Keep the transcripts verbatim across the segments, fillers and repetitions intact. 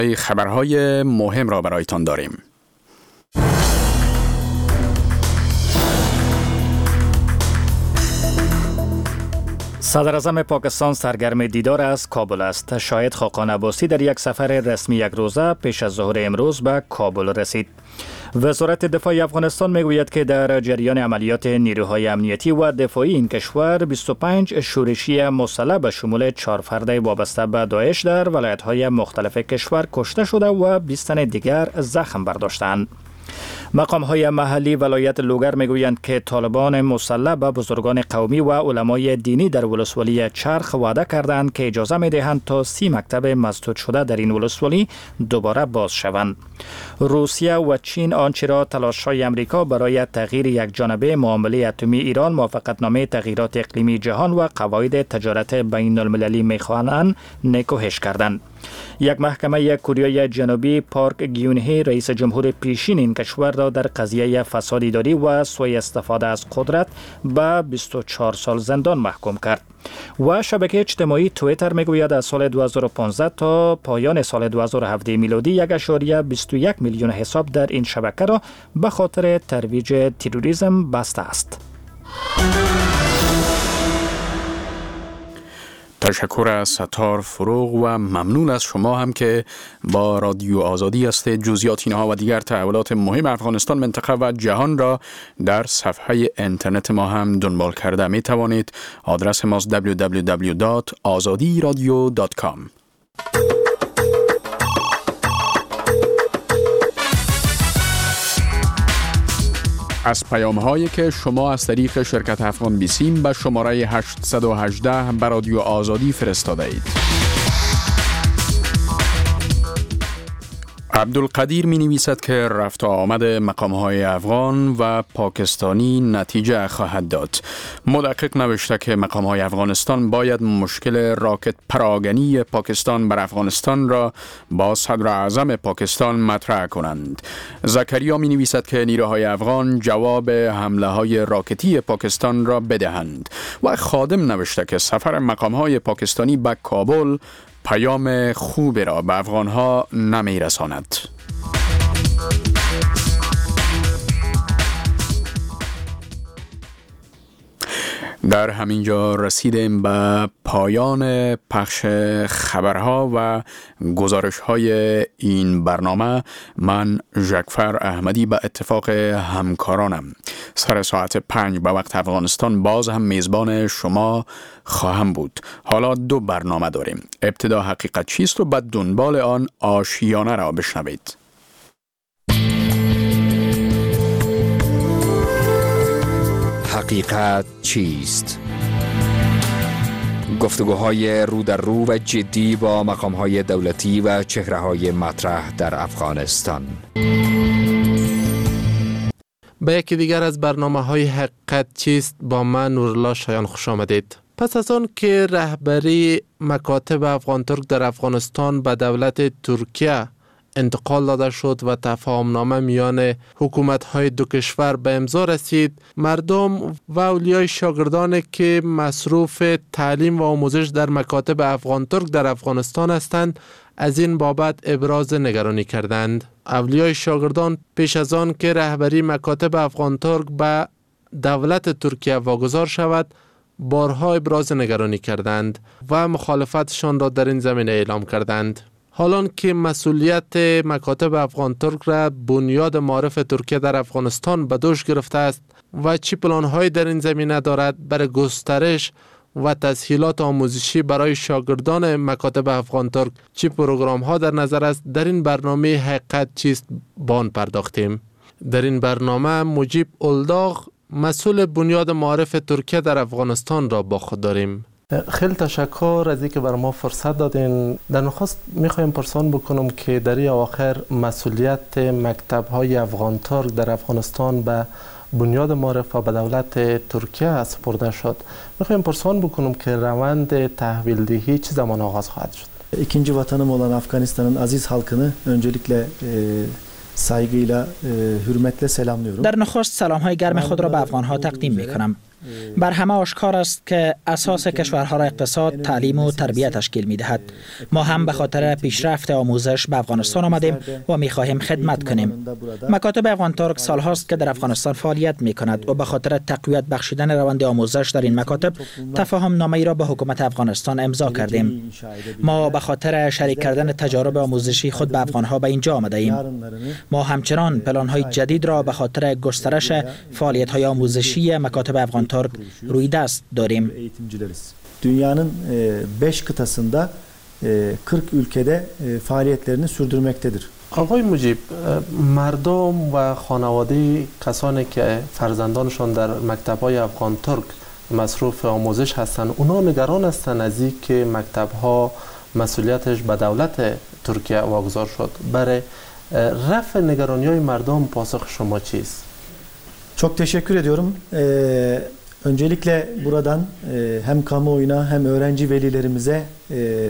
خبرهای مهم را برایتان داریم. صدر اعظم پاکستان سرگرم دیدار از کابل است. شاهد خاقان عباسی در یک سفر رسمی یک روزه پیش از ظهر امروز به کابل رسید. وزارت دفاع افغانستان میگوید که در جریان عملیات نیروهای امنیتی و دفاعی این کشور بیست و پنج شورشی مسلح به شمول چهار فرد وابسته به داعش در ولایت‌های مختلف کشور کشته شده و بیست تن دیگر زخم برداشتند. مقام‌های محلی ولایت لوگر میگویند که طالبان مسلح به بزرگان قومی و علمای دینی در ولسوالی چرخ وعده کردند که اجازه می‌دهند تا سی مکتب مسدود شده در این ولسوالی دوباره باز شوند. روسیه و چین آنچه را تلاش‌های امریکا برای تغییر یکجانبه معامله اتمی ایران، موافقتنامه تغییرات اقلیمی جهان و قواعد تجارت بین المللی می‌خوانند نکوهش کردند. یک محکمه کوریای جنوبی پارک گیون-هی رئیس جمهور پیشین این کشور را در قضیه فساد اداری و سوء استفاده از قدرت به بیست و چهار سال زندان محکوم کرد. و شبکه اجتماعی توییتر میگوید از سال دو هزار و پانزده تا پایان سال دو هزار و هفده میلادی یک اشاریه بیست و یک میلیون حساب در این شبکه را به خاطر ترویج تروریسم بسته است. تشکر از ستار فروغ و ممنون از شما هم که با رادیو آزادی هستید. جزئیات اینها و دیگر تحولات مهم افغانستان، منطقه و جهان را در صفحه اینترنت ما هم دنبال کرده می توانید. آدرس ماست دبلیو دبلیو دبلیو دات آزادی رادیو دات کام. از پیام هایی که شما از طریق شرکت افغان بیسیم به شماره هشت یک هشت به رادیو آزادی فرستاده اید. عبدالقدیر می نویسد که رفت و آمد مقام های افغان و پاکستانی نتیجه خواهد داد. مدقق نوشته که مقام های افغانستان باید مشکل راکت پراگنی پاکستان بر افغانستان را با صدر اعظم پاکستان مطرح کنند. زکریا می نویسد که نیروهای افغان جواب حمله های راکتی پاکستان را بدهند. و خادم نوشته که سفر مقام های پاکستانی به کابل پیام خوبی را به افغانها نمی رساند. در همین جا رسیدیم به پایان پخش خبرها و گزارش‌های این برنامه. من ژکفر احمدی به اتفاق همکارانم سر ساعت پنج به وقت افغانستان باز هم میزبان شما خواهم بود. حالا دو برنامه داریم. ابتدا حقیقت چیست و بعد دنبال آن آشیانه را بشنوید. حقیقت چیست؟ گفتگوهای رو در رو و جدی با مقام‌های دولتی و چهره‌های مطرح در افغانستان. به یکی دیگر از برنامه‌های حقیقت چیست با من نورالله شایان خوش آمدید. پس از آن که رهبری مکاتب افغان ترک در افغانستان به دولت ترکیه انتقال داده شد و تفاهمنامه میان حکومت‌های دو کشور به امضا رسید، مردم و اولیای شاگردانی که مصروف تعلیم و آموزش در مکاتب افغان ترک در افغانستان هستند از این بابت ابراز نگرانی کردند. اولیای شاگردان پیش از آن که رهبری مکاتب افغان ترک به دولت ترکیه واگذار شود بارها ابراز نگرانی کردند و مخالفتشان را در این زمینه اعلام کردند. حالان که مسئولیت مکاتب افغان ترک را بنیاد معارف ترکیه در افغانستان به دوش گرفته است و چی پلان‌هایی در این زمینه دارد برای گسترش و تسهیلات آموزشی برای شاگردان مکاتب افغان ترک، چی پروگرام‌ها در نظر است، در این برنامه حقیقت چیست با آن پرداختیم. در این برنامه مجیب اولداغ مسئول بنیاد معارف ترکیه در افغانستان را با خود داریم. خیلی تشکر از اینکه برای ما فرصت دادین. در نخست میخوایم پرسان بکنم که در این آخر مسئولیت مکتب‌های افغان ترک در افغانستان به بنیاد معارف و به دولت ترکیه سپرده شد. میخوایم پرسان بکنم که روند تحویل دهی چه زمان آغاز خواهد شد؟ İkinci vatanım olan Afganistan'ın aziz halkını öncelikle e, saygıyla, e, hürmetle selamlıyorum. در نخست سلام های گرم خود را به افغان ها تقدیم می کنم. بر همه آشکار است که اساس کشورها را اقتصاد، تعلیم و تربیت تشکیل می‌دهد. ما هم به خاطر پیشرفت آموزش به افغانستان آمدیم و می‌خواهیم خدمت کنیم. مکاتب افغان ترک سال‌هاست که در افغانستان فعالیت می‌کند و به خاطر تقویت بخشیدن روند آموزش در این مکاتب تفاهم نامه‌ای را به حکومت افغانستان امضا کردیم. ما به خاطر شریک کردن تجارب آموزشی خود به افغان‌ها به اینجا آمده‌ایم. ما همچنان پلان‌های جدید را به خاطر گسترش فعالیت‌های آموزشی مکاتب افغان ترک روی دست داریم. Dünyanın beş kıtasında kırk ülkede faaliyetlerini sürdürmektedir. آقای مجیب، مردم و خانواده کسانی که فرزندانشان در مکتب‌های افغان ترک مصروف آموزش هستند، اونا نگران هستند از اینکه مکتب‌ها مسئولیتش به دولت ترکیه واگذار شد. برای رفع نگرانی‌های مردم پاسخ شما چیست؟ Çok teşekkür ediyorum. Ee, öncelikle buradan e, hem kamuoyuna hem öğrenci velilerimize e,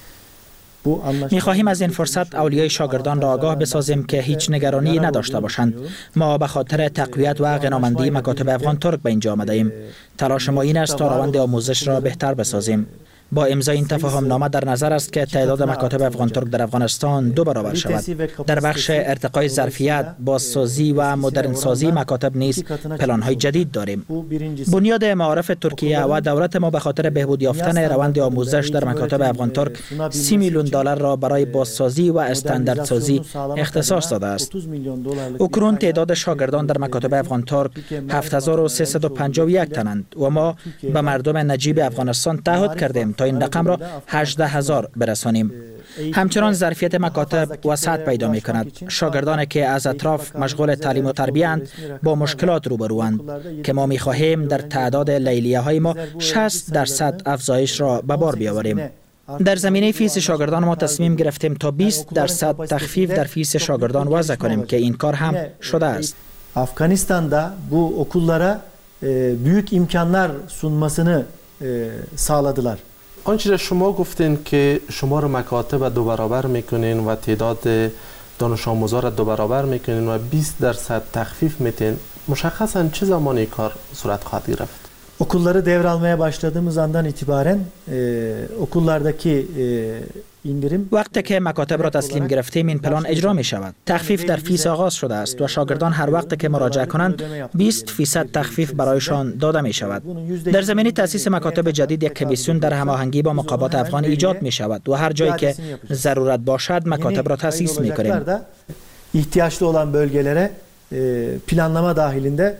bu anlaşma... می‌خواهیم از این فرصت اولیای شاگردان را آگاه بسازیم که هیچ نگرانی نداشته باشند. ما به خاطر تقویت و غنامندی مکاتب افغان ترک به اینجا آمده‌ایم. تلاش ما این است تا روند آموزش را بهتر بسازیم. با امضای این تفاهم نامه در نظر است که تعداد مکاتب افغان ترک در افغانستان دو برابر شود. در بخش ارتقای ظرفیت، بازسازی و مدرنسازی مکاتب نیز پلان‌های جدید داریم. بنیاد معارف ترکیه و دولت ما به خاطر بهبود یافتن روند آموزش در مکاتب افغان ترک سی میلیون دلار را برای بازسازی و استانداردسازی اختصاص داده است. اکنون تعداد شاگردان در مکاتب افغان ترک هفت هزار و سیصد و پنجاه و یک تنند و ما به مردم نجیب افغانستان تعهد کردیم تا این رقم را هجده هزار برسانیم. همچنان ظرفیت مکاتب وسعت پیدا می کند. شاگردانی که از اطراف مشغول تعلیم و تربیت با مشکلات روبروند که ما می خواهیم در تعداد لیلیه های ما شصت درصد افزایش را به بار بیاوریم. در زمینه فیس شاگردان ما تصمیم گرفتیم تا بیست درصد تخفیف در فیس شاگردان وضع کنیم که این کار هم شده است. Afganistan'da bu okullara büyük imkanlar sunmasını sağladılar. آنچه را شما گفتین که شمار مکاتب دو برابر میکنین و تعداد دانش آموزا را دو برابر میکنین و بیست درصد تخفیف میتین، مشخصا چه زمانی کار صورت خواهد گرفت؟ Okulları devralmaya başladığımız andan itibaren e, okullardaki e, indirim وقتی که مکاتب را تسلیم گرفتیم این پلان اجرا می شود. تخفیف در فیس آغاز شده است و شاگردان هر وقت که مراجعه کنند بیست درصد تخفیف برایشان داده می شود. در زمینه تأسیس مکاتب جدید یک کمیسیون در هماهنگی با مقامات افغان ایجاد می شود و hر جایی که ضرورت باشد مکاتب را تأسیس می کنیم. ihtiyaçlı olan bölgelere e, planlama dahilinde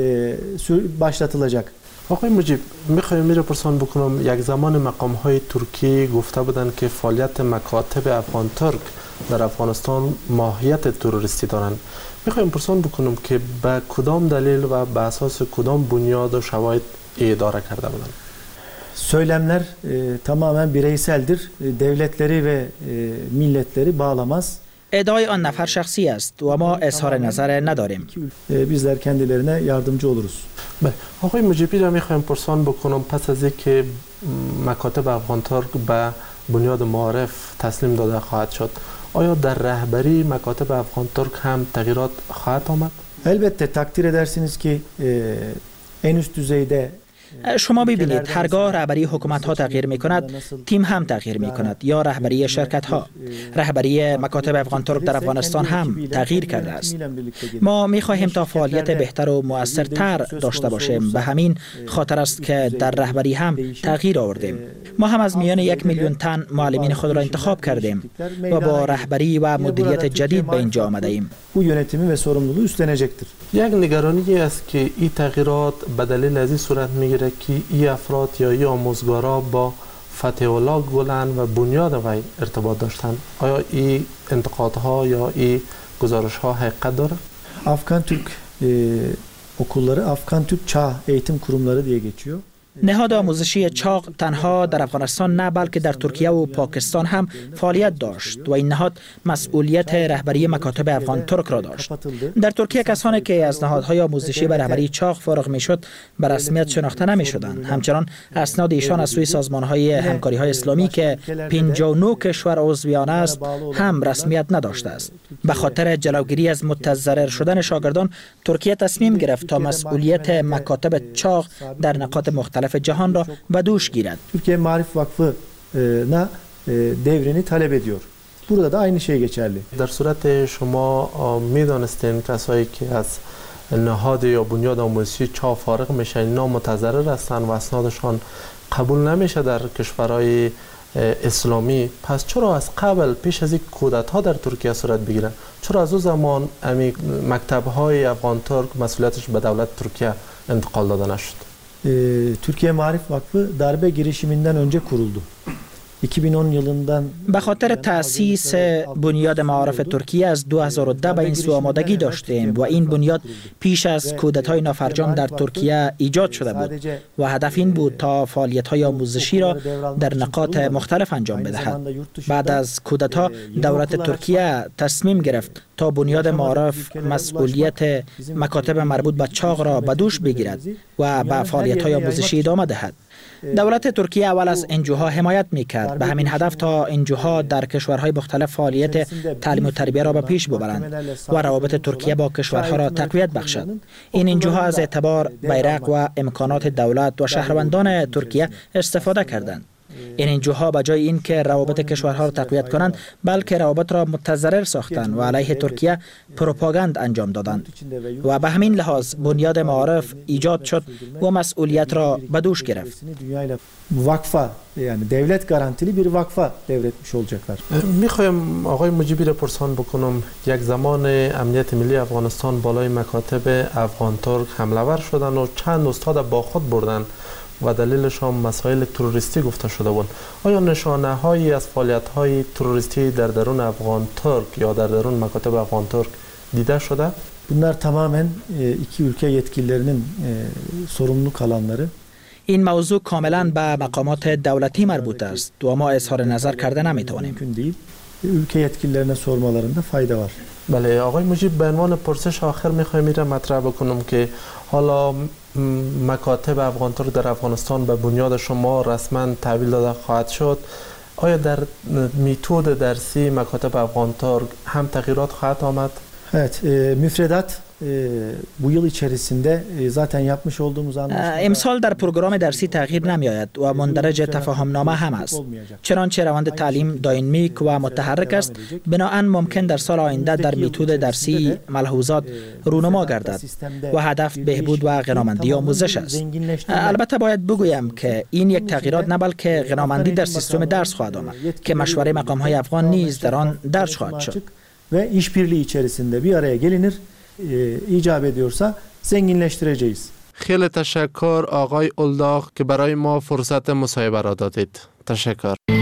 e, başlatılacak. آقای مجیب، میخوایم میره پرسان بکنم، یک زمان مقام های ترکی گفته بودن که فعالیت مکاتب افغان ترک در افغانستان ماهیت تروریستی دارند. میخوایم پرسان بکنم که به کدام دلیل و به اساس کدام بنیاد و شواهد اداره کرده بودند؟ Söylemler e, tamamen bireyseldir. Devletleri ve e, milletleri bağlamaz. ادعای آن نفر شخصی است و ما اظهار نظر نداریم. Bizler kendilerine yardımcı oluruz. بله، آقای مجیبی را میخوایم پرسان بکنم، پس از اینکه مکاتب افغان ترک به بنیاد معارف تسلیم داده خواهد شد، آیا در رهبری مکاتب افغان ترک هم تغییرات خواهد آمد؟ Elbette takdir edersiniz ki e, en üst düzeyde شما ببینید هرگاه رهبری حکومت ها تغییر می کند تیم هم تغییر می کند یا رهبری شرکت ها. رهبری مکاتب افغان ترک در افغانستان هم تغییر کرده است. ما می خواهیم تا فعالیت بهتر و مؤثرتر داشته باشیم. به همین خاطر است که در رهبری هم تغییر آوردیم. ما هم از میان یک میلیون تن معلمین خود را انتخاب کردیم و با رهبری و مدیریت جدید به اینجا آمده ایم. bu yönetimi ve sorumluluğu üstlenecektir. یک نگرانی است که این تغییرات به دلیل از این صورت میگیره که این افراد یا این آموزگارا با فتح الله گلن و بنیاد وی ارتباط داشتند. آیا این انتقادها یا این گزارش‌ها حقیقت داره؟ Afgan Türk e, okulları Afgan Türk Çağ Eğitim Kurumları diye geçiyor. نهاد آموزشی چاق تنها در افغانستان نه بلکه در ترکیه و پاکستان هم فعالیت داشت و این نهاد مسئولیت رهبری مکاتب افغان ترک را داشت. در ترکیه کسانی که از نهادهای آموزشی به رهبری چاق فارغ میشد به رسمیت شناخته نمیشدند. همچنان اسناد ایشان از سوی سازمانهای همکاری‌های اسلامی که پنجاه و نه کشور عضویان است هم رسمیت نداشته است. به خاطر جلوگیری از متضرر شدن شاگردان ترکیه تصمیم گرفت تا مسئولیت مکاتب چاق در نقاط مختلف جهان را به دوش گیرد. Türkiye Marif Vakfı'na devrini talep ediyor. Burada da aynı şey geçerli. در صورت شما میدانستین کسایی که از نهاد یا بنیاد آموزشی چاق فارغ میشن اینا متضرر هستن و اسنادشان قبول نمیشه در کشورهای اسلامی، پس چرا از قبل پیش از این کودتا در ترکیه صورت بگیرن؟ چرا از اون زمان امی مکتب‌های افغان ترک مسئولیتش به دولت ترکیه انتقال داده نشد؟ Türkiye Marif Vakfı darbe girişiminden önce kuruldu. iki bin on yılından به خاطر تأسیس بنیاد معارف ترکیه از دو هزار و ده به این سو آمادگی داشتیم و این بنیاد پیش از کودتای نافرجام در ترکیه ایجاد شده بود و هدف این بود تا فعالیت‌های آموزشی را در نقاط مختلف انجام بدهد. بعد از کودتا دولت ترکیه تصمیم گرفت تا بنیاد معارف مسئولیت مکاتب مربوط به چاق را به دوش بگیرد و به فعالیت‌های آموزشی ادامه دهد. دولت ترکیه اول از انجوها حمایت میکرد به همین هدف تا انجوها در کشورهای مختلف فعالیت تعلیم و تربیه را به پیش ببرند و روابط ترکیه با کشورها را تقویت بخشد. این انجوها از اعتبار بیرق و امکانات دولت و شهروندان ترکیه استفاده کردند. این انجوها به جای این که روابط کشورها را تقویت کنند بلکه روابط را متضرر ساختند و علیه ترکیه پروپاگاند انجام دادند و به همین لحاظ بنیاد معارف ایجاد شد و مسئولیت را به دوش گرفت. vakfa yani devlet garantili bir vakfa devretmiş olacaklar. میخوایم آقای مجیبی را پرسان بکنم، یک زمان امنیت ملی افغانستان بالای مکاتب افغان ترک حمله ور شدن و چند استاد با خود بردن و دلیلش هم مسائل تروریستی گفته شده بود. آیا نشانه هایی از فعالیت های تروریستی در درون افغان ترک یا در درون مکاتب افغان ترک دیده شده؟ Bunlar tamamen iki ülke yetkililerinin sorumluluk alanları. این موضوع کاملا به مقامات دولتی مربوط است و ما اظهار نظر کرده نمیتوانیم. ülke yetkililerine sormalarında fayda var. بله آقای مجیب، به عنوان پرسش آخر میخوایم میره مطرح بکنم که حالا مکاتب افغان ترک در افغانستان به بنیاد شما رسما تحویل داده خواهد شد. آیا در میتود درسی مکاتب افغان ترک هم تغییرات خواهد آمد؟ Evet, e, müfredat e, bu yıl içerisinde e, zaten yapmış olduğumuz anlaşma. امسال در پروگرام درسی تغییر نمی آید و مندرج تفاهم نامه هم است. چنانچه روند تعلیم داینامیک و متحرک است، بنابراین ممکن در سال آینده در میتود درسی ملحوظات رونما گردد و هدف بهبود و غنامندی آموزش است. البته باید بگویم که این یک تغییرات نه بلکه غنامندی در سیستم درس خواهد آمد که مشوره مقام های افغان نیز در آن درج خواهد شد. ve işbirliği içerisinde bir araya gelinir, e, icap ediyorsa zenginleştireceğiz. خیلی تشکر آقای اولداغ که برای ما فرصت مصاحبه را دادید. تشکر.